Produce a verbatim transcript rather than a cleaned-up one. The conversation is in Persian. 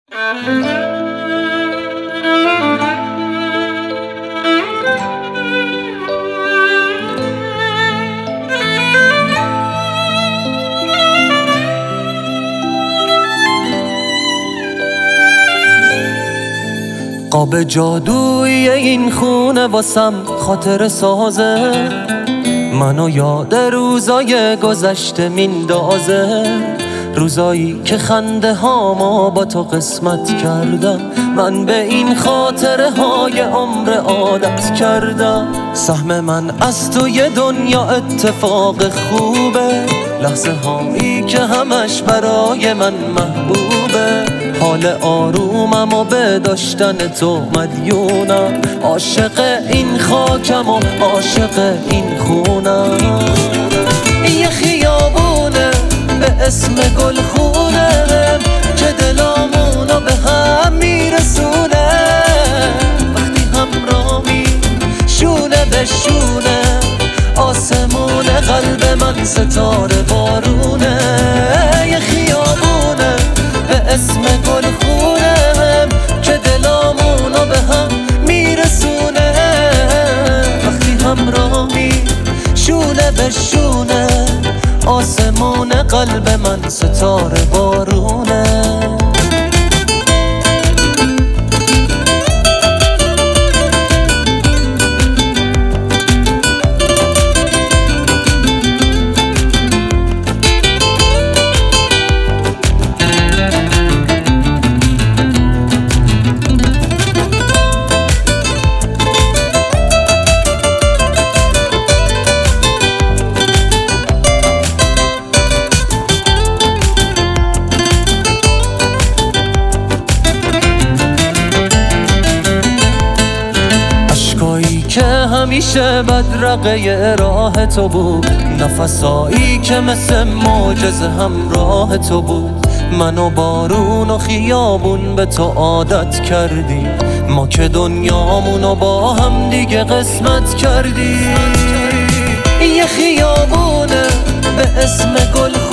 قاب جادویی این خونه واسم خاطر سازه، منو یاد روزای گذشته میندازه، روزایی که خنده هامو با تو قسمت کردم، من به این خاطره های عمر عادت کردم. سهم من از تو یه دنیا اتفاق خوبه، لحظه هایی که همش برای من محبوبه، حال آرومم و به داشتن تو مدیونم، عاشق این خاکم و عاشق این خونم. یه خیابونه به اسم گلخونه که دلامونو به هم میرسونه، وقتی همراهی شونه به شونه، آسمون قلب من ستاره بارونه. یه خیابونه به اسم گلخونه که دلامونو به هم میرسونه، وقتی همراهی شونه به شونه، آسمون قلب من ستاره بارونه. که همیشه بدرقه راه تو بود، نفسایی که مثل معجزه همراه تو بود، من و بارون و خیابون به تو عادت کردیم، ما که دنیامونو با هم دیگه قسمت کردیم. یه خیابونه به اسم گل